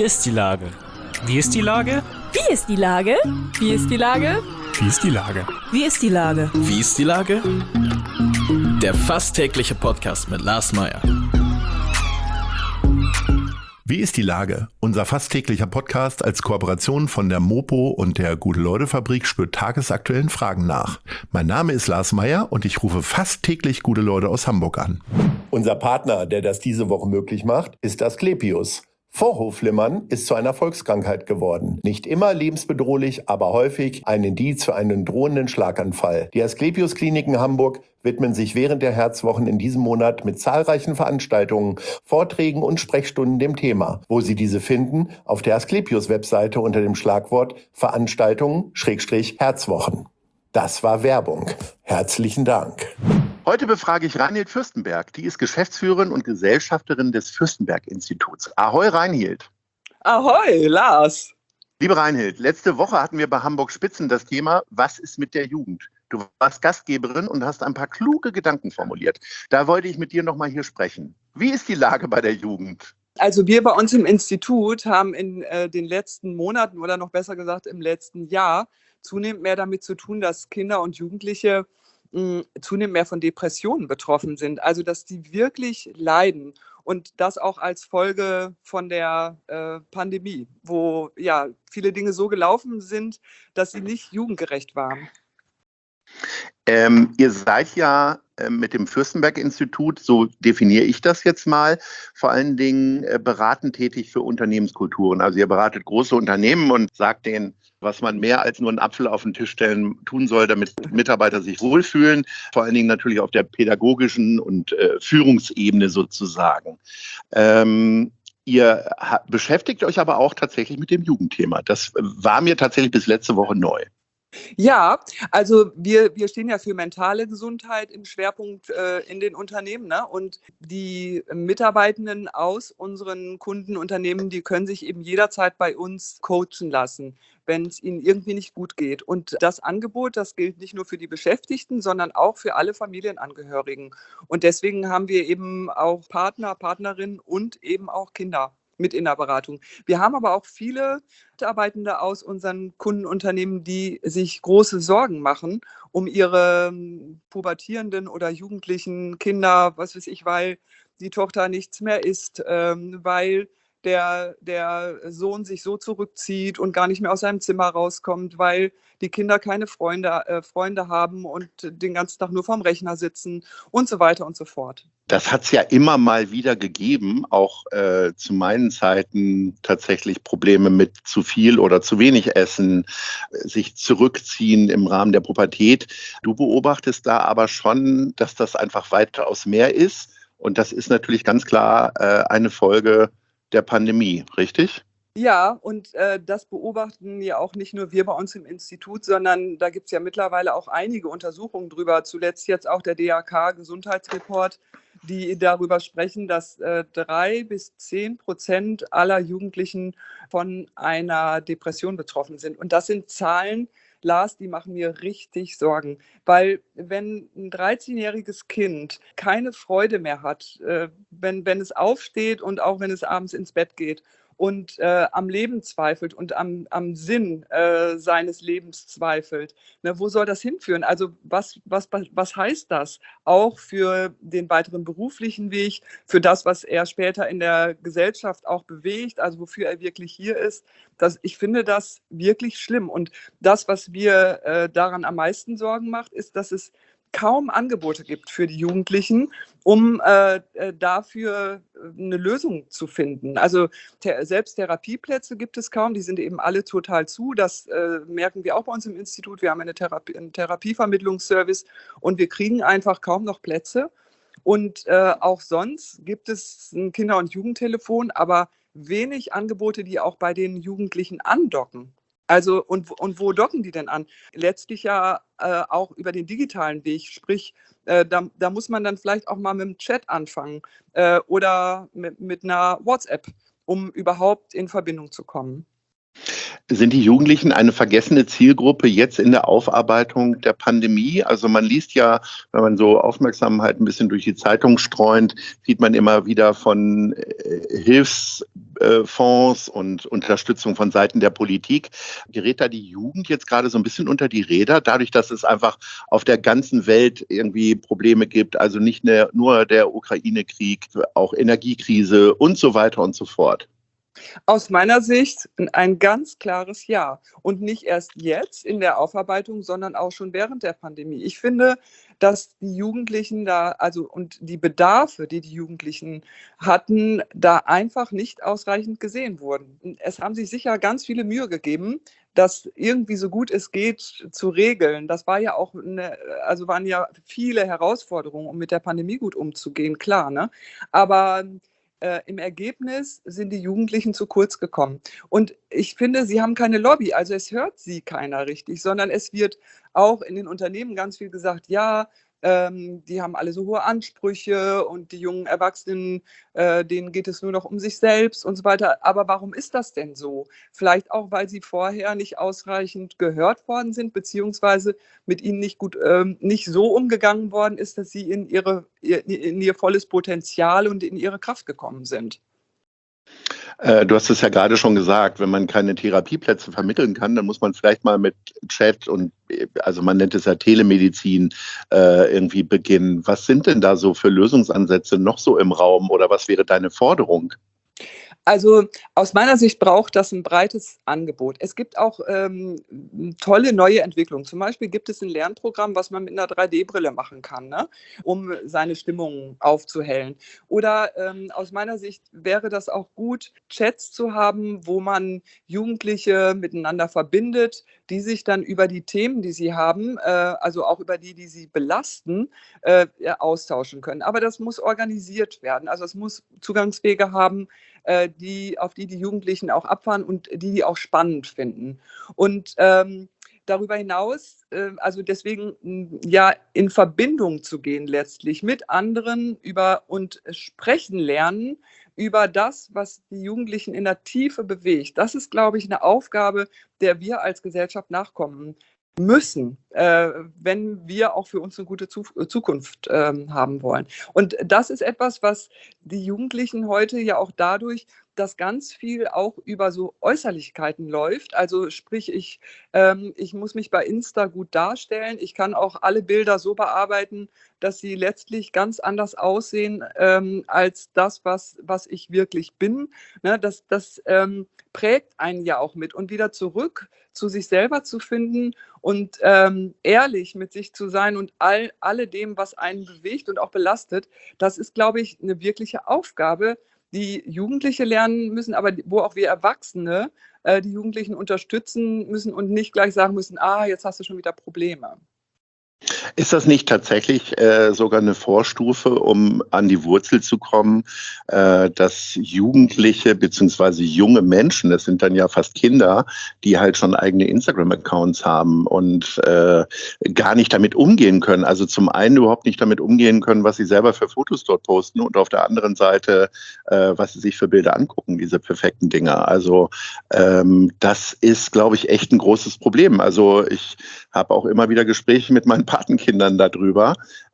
ist die Lage? Wie ist die Lage? Wie ist die Lage? Wie ist die Lage? Wie ist die Lage? Wie ist die Lage? Wie ist die Lage? Der fast tägliche Podcast mit Lars Meyer. Wie ist die Lage? Unser fast täglicher Podcast als Kooperation von der Mopo und der Gute-Leute-Fabrik spürt tagesaktuellen Fragen nach. Mein Name ist Lars Meyer und ich rufe fast täglich gute Leute aus Hamburg an. Unser Partner, der das diese Woche möglich macht, ist Asklepios. Vorhofflimmern ist zu einer Volkskrankheit geworden. Nicht immer lebensbedrohlich, aber häufig ein Indiz für einen drohenden Schlaganfall. Die Asklepios-Kliniken Hamburg widmen sich während der Herzwochen in diesem Monat mit zahlreichen Veranstaltungen, Vorträgen und Sprechstunden dem Thema. Wo Sie diese finden? Auf der Asklepios-Webseite unter dem Schlagwort Veranstaltungen/Herzwochen. Das war Werbung. Herzlichen Dank. Heute befrage ich Reinhild Fürstenberg. Die ist Geschäftsführerin und Gesellschafterin des Fürstenberg-Instituts. Ahoi, Reinhild. Ahoi, Lars. Liebe Reinhild, letzte Woche hatten wir bei Hamburg Spitzen das Thema, was ist mit der Jugend? Du warst Gastgeberin und hast ein paar kluge Gedanken formuliert. Da wollte ich mit dir nochmal hier sprechen. Wie ist die Lage bei der Jugend? Also wir bei uns im Institut haben in den letzten Monaten oder noch besser gesagt im letzten Jahr zunehmend mehr damit zu tun, dass Kinder und Jugendliche zunehmend mehr von Depressionen betroffen sind. Also dass die wirklich leiden und das auch als Folge von der Pandemie, wo ja viele Dinge so gelaufen sind, dass sie nicht jugendgerecht waren. Ihr seid ja mit dem Fürstenberg-Institut, so definiere ich das jetzt mal, vor allen Dingen beratend tätig für Unternehmenskulturen. Also ihr beratet große Unternehmen und sagt denen, was man mehr als nur einen Apfel auf den Tisch stellen tun soll, damit Mitarbeiter sich wohlfühlen. Vor allen Dingen natürlich auf der pädagogischen und Führungsebene sozusagen. Ihr beschäftigt euch aber auch tatsächlich mit dem Jugendthema. Das war mir tatsächlich bis letzte Woche neu. Ja, also wir stehen ja für mentale Gesundheit im Schwerpunkt in den Unternehmen, ne? Und die Mitarbeitenden aus unseren Kundenunternehmen, die können sich eben jederzeit bei uns coachen lassen, wenn es ihnen irgendwie nicht gut geht. Und das Angebot, das gilt nicht nur für die Beschäftigten, sondern auch für alle Familienangehörigen. Und deswegen haben wir eben auch Partner, Partnerinnen und eben auch Kinder mit in der Beratung. Wir haben aber auch viele Mitarbeitende aus unseren Kundenunternehmen, die sich große Sorgen machen um ihre pubertierenden oder jugendlichen Kinder, was weiß ich, weil die Tochter nichts mehr isst, weil der Sohn sich so zurückzieht und gar nicht mehr aus seinem Zimmer rauskommt, weil die Kinder keine Freunde haben und den ganzen Tag nur vorm Rechner sitzen und so weiter und so fort. Das hat es ja immer mal wieder gegeben, auch zu meinen Zeiten tatsächlich Probleme mit zu viel oder zu wenig Essen, sich zurückziehen im Rahmen der Pubertät. Du beobachtest da aber schon, dass das einfach weitaus mehr ist und das ist natürlich ganz klar eine Folge der Pandemie, richtig? Ja, und das beobachten ja auch nicht nur wir bei uns im Institut, sondern da gibt es ja mittlerweile auch einige Untersuchungen drüber, zuletzt jetzt auch der DRK-Gesundheitsreport, die darüber sprechen, dass 3-10% aller Jugendlichen von einer Depression betroffen sind. Und das sind Zahlen, Lars, die machen mir richtig Sorgen, weil wenn ein 13-jähriges Kind keine Freude mehr hat, wenn es aufsteht und auch wenn es abends ins Bett geht und am Leben zweifelt und am Sinn seines Lebens zweifelt, ne, wo soll das hinführen? Also was heißt das auch für den weiteren beruflichen Weg, für das, was er später in der Gesellschaft auch bewegt, also wofür er wirklich hier ist? Ich finde das wirklich schlimm. Und das, was mir daran am meisten Sorgen macht, ist, dass es kaum Angebote gibt für die Jugendlichen, um dafür eine Lösung zu finden. Also selbst Therapieplätze gibt es kaum, die sind eben alle total zu. Das merken wir auch bei uns im Institut. Wir haben einen Therapievermittlungsservice und wir kriegen einfach kaum noch Plätze. Und auch sonst gibt es ein Kinder- und Jugendtelefon, aber wenig Angebote, die auch bei den Jugendlichen andocken. Also und wo docken die denn an? Letztlich ja auch über den digitalen Weg, sprich, da muss man dann vielleicht auch mal mit dem Chat anfangen oder mit einer WhatsApp, um überhaupt in Verbindung zu kommen. Sind die Jugendlichen eine vergessene Zielgruppe jetzt in der Aufarbeitung der Pandemie? Also man liest ja, wenn man so aufmerksam halt ein bisschen durch die Zeitung streunt, sieht man immer wieder von Fonds und Unterstützung von Seiten der Politik. Gerät da die Jugend jetzt gerade so ein bisschen unter die Räder, dadurch, dass es einfach auf der ganzen Welt irgendwie Probleme gibt, also nicht nur der Ukraine-Krieg, auch Energiekrise und so weiter und so fort? Aus meiner Sicht ein ganz klares Ja. Und nicht erst jetzt in der Aufarbeitung, sondern auch schon während der Pandemie. Ich finde, dass die Jugendlichen da, also und die Bedarfe, die die Jugendlichen hatten, da einfach nicht ausreichend gesehen wurden. Es haben sich sicher ganz viele Mühe gegeben, das irgendwie so gut es geht zu regeln. Das war ja auch also waren ja viele Herausforderungen, um mit der Pandemie gut umzugehen, klar, ne? Aber im Ergebnis sind die Jugendlichen zu kurz gekommen. Und ich finde, sie haben keine Lobby, also es hört sie keiner richtig, sondern es wird auch in den Unternehmen ganz viel gesagt, ja, die haben alle so hohe Ansprüche und die jungen Erwachsenen, denen geht es nur noch um sich selbst und so weiter. Aber warum ist das denn so? Vielleicht auch, weil sie vorher nicht ausreichend gehört worden sind, beziehungsweise mit ihnen nicht so umgegangen worden ist, dass sie in ihr volles Potenzial und in ihre Kraft gekommen sind. Du hast es ja gerade schon gesagt, wenn man keine Therapieplätze vermitteln kann, dann muss man vielleicht mal mit Chat und, also man nennt es ja Telemedizin, irgendwie beginnen. Was sind denn da so für Lösungsansätze noch so im Raum oder was wäre deine Forderung? Also aus meiner Sicht braucht das ein breites Angebot. Es gibt auch tolle neue Entwicklungen. Zum Beispiel gibt es ein Lernprogramm, was man mit einer 3D-Brille machen kann, ne? Um seine Stimmung aufzuhellen. Oder aus meiner Sicht wäre das auch gut, Chats zu haben, wo man Jugendliche miteinander verbindet, die sich dann über die Themen, die sie haben, also auch über die sie belasten, austauschen können. Aber das muss organisiert werden. Also es muss Zugangswege haben, auf die Jugendlichen auch abfahren und die auch spannend finden. Und darüber hinaus, also deswegen ja in Verbindung zu gehen letztlich mit anderen und sprechen lernen über das, was die Jugendlichen in der Tiefe bewegt. Das ist, glaube ich, eine Aufgabe, der wir als Gesellschaft nachkommen müssen, wenn wir auch für uns eine gute Zukunft haben wollen. Und das ist etwas, was die Jugendlichen heute ja auch dadurch, dass ganz viel auch über so Äußerlichkeiten läuft. Also sprich, ich muss mich bei Insta gut darstellen. Ich kann auch alle Bilder so bearbeiten, dass sie letztlich ganz anders aussehen als das, was ich wirklich bin. Ne, das prägt einen ja auch mit. Und wieder zurück zu sich selber zu finden und ehrlich mit sich zu sein und alledem, was einen bewegt und auch belastet, das ist, glaube ich, eine wirkliche Aufgabe, die Jugendliche lernen müssen, aber wo auch wir Erwachsene die Jugendlichen unterstützen müssen und nicht gleich sagen müssen, jetzt hast du schon wieder Probleme. Ist das nicht tatsächlich sogar eine Vorstufe, um an die Wurzel zu kommen, dass Jugendliche bzw. junge Menschen, das sind dann ja fast Kinder, die halt schon eigene Instagram-Accounts haben und gar nicht damit umgehen können. Also zum einen überhaupt nicht damit umgehen können, was sie selber für Fotos dort posten und auf der anderen Seite, was sie sich für Bilder angucken, diese perfekten Dinger. Also das ist, glaube ich, echt ein großes Problem. Also ich habe auch immer wieder Gespräche mit meinen Patenkindern darüber,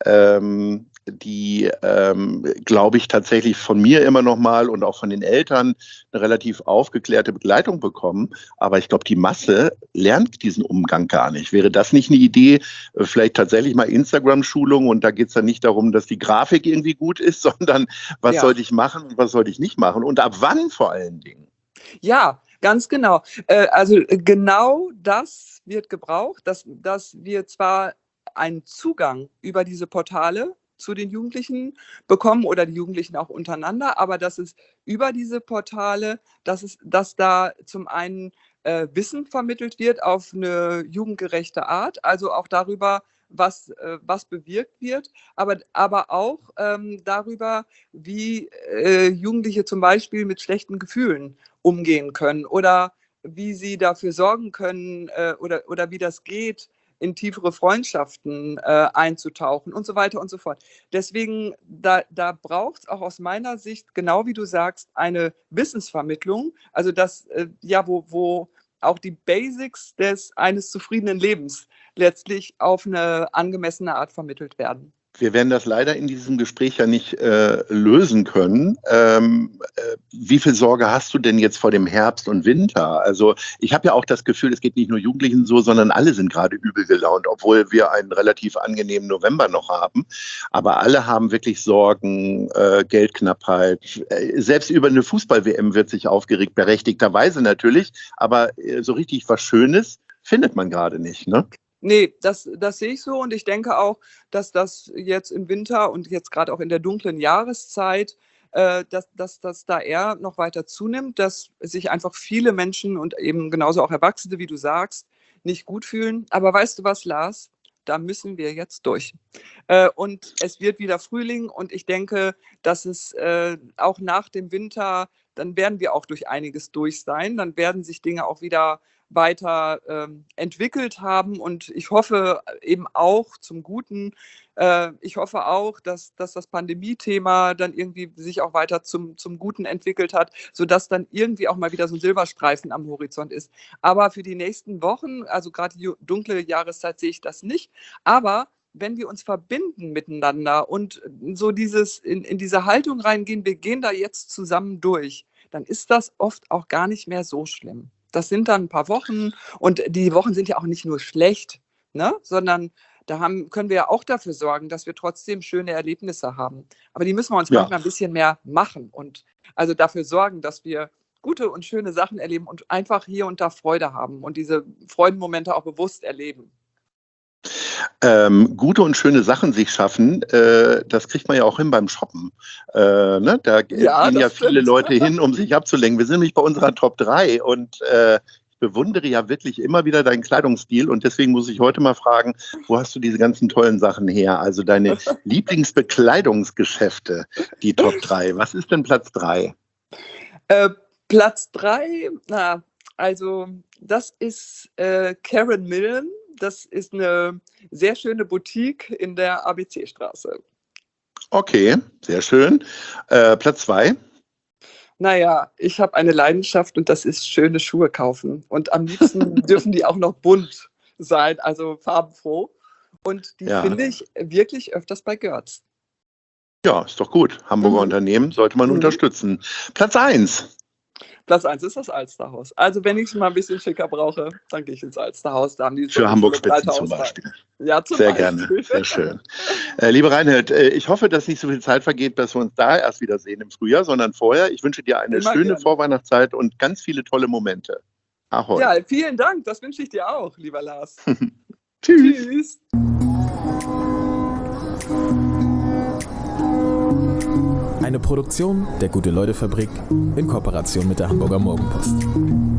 die, glaube ich, tatsächlich von mir immer noch mal und auch von den Eltern eine relativ aufgeklärte Begleitung bekommen. Aber ich glaube, die Masse lernt diesen Umgang gar nicht. Wäre das nicht eine Idee, vielleicht tatsächlich mal Instagram-Schulung und da geht es dann nicht darum, dass die Grafik irgendwie gut ist, sondern was sollte ich machen und was sollte ich nicht machen und ab wann vor allen Dingen? Ja, ganz genau. Also genau das wird gebraucht, dass wir zwar einen Zugang über diese Portale zu den Jugendlichen bekommen oder die Jugendlichen auch untereinander, aber dass es über diese Portale, dass da zum einen Wissen vermittelt wird auf eine jugendgerechte Art, also auch darüber, was bewirkt wird, aber auch darüber, wie Jugendliche zum Beispiel mit schlechten Gefühlen umgehen können oder wie sie dafür sorgen können oder wie das geht, in tiefere Freundschaften einzutauchen und so weiter und so fort. Deswegen, da braucht es auch aus meiner Sicht, genau wie du sagst, eine Wissensvermittlung, also das, wo auch die Basics eines zufriedenen Lebens letztlich auf eine angemessene Art vermittelt werden. Wir werden das leider in diesem Gespräch ja nicht lösen können. Wie viel Sorge hast du denn jetzt vor dem Herbst und Winter? Also ich habe ja auch das Gefühl, es geht nicht nur Jugendlichen so, sondern alle sind gerade übel gelaunt, obwohl wir einen relativ angenehmen November noch haben. Aber alle haben wirklich Sorgen, Geldknappheit. Selbst über eine Fußball-WM wird sich aufgeregt, berechtigterweise natürlich. Aber so richtig was Schönes findet man gerade nicht, ne? Nee, das sehe ich so und ich denke auch, dass das jetzt im Winter und jetzt gerade auch in der dunklen Jahreszeit, dass das da eher noch weiter zunimmt, dass sich einfach viele Menschen und eben genauso auch Erwachsene, wie du sagst, nicht gut fühlen. Aber weißt du was, Lars? Da müssen wir jetzt durch. Und es wird wieder Frühling und ich denke, dass es auch nach dem Winter, dann werden wir auch durch einiges durch sein, dann werden sich Dinge auch wieder weiter entwickelt haben und ich hoffe eben auch zum Guten, ich hoffe auch, dass das Pandemie-Thema dann irgendwie sich auch weiter zum Guten entwickelt hat, sodass dann irgendwie auch mal wieder so ein Silberstreifen am Horizont ist. Aber für die nächsten Wochen, also gerade die dunkle Jahreszeit sehe ich das nicht, aber wenn wir uns verbinden miteinander und so in diese Haltung reingehen, wir gehen da jetzt zusammen durch, dann ist das oft auch gar nicht mehr so schlimm. Das sind dann ein paar Wochen und die Wochen sind ja auch nicht nur schlecht, ne? Sondern können wir ja auch dafür sorgen, dass wir trotzdem schöne Erlebnisse haben. Aber die müssen wir uns manchmal ein bisschen mehr machen und also dafür sorgen, dass wir gute und schöne Sachen erleben und einfach hier und da Freude haben und diese Freudenmomente auch bewusst erleben. Gute und schöne Sachen sich schaffen, das kriegt man ja auch hin beim Shoppen. Ne? Da gehen ja viele Leute hin, um sich abzulenken. Wir sind nämlich bei unserer Top 3 und ich bewundere ja wirklich immer wieder deinen Kleidungsstil und deswegen muss ich heute mal fragen, wo hast du diese ganzen tollen Sachen her? Also deine Lieblingsbekleidungsgeschäfte, die Top 3. Was ist denn Platz 3? Platz 3, also das ist Karen Millen. Das ist eine sehr schöne Boutique in der ABC-Straße. Okay, sehr schön. Platz 2? Naja, ich habe eine Leidenschaft und das ist schöne Schuhe kaufen. Und am liebsten dürfen die auch noch bunt sein, also farbenfroh. Und die finde ich wirklich öfters bei Görz. Ja, ist doch gut. Hamburger Unternehmen sollte man unterstützen. Platz 1? Platz 1 ist das Alsterhaus. Also wenn ich es mal ein bisschen schicker brauche, dann gehe ich ins Alsterhaus. Da haben die für Hamburg-Spitzen zum Beispiel. Ja, sehr gerne, sehr schön. Liebe Reinhild, ich hoffe, dass nicht so viel Zeit vergeht, dass wir uns da erst wiedersehen im Frühjahr, sondern vorher. Ich wünsche dir eine schöne Vorweihnachtszeit und ganz viele tolle Momente. Ahoi. Ja, vielen Dank. Das wünsche ich dir auch, lieber Lars. Tschüss. Eine Produktion der Gute-Leute-Fabrik in Kooperation mit der Hamburger Morgenpost.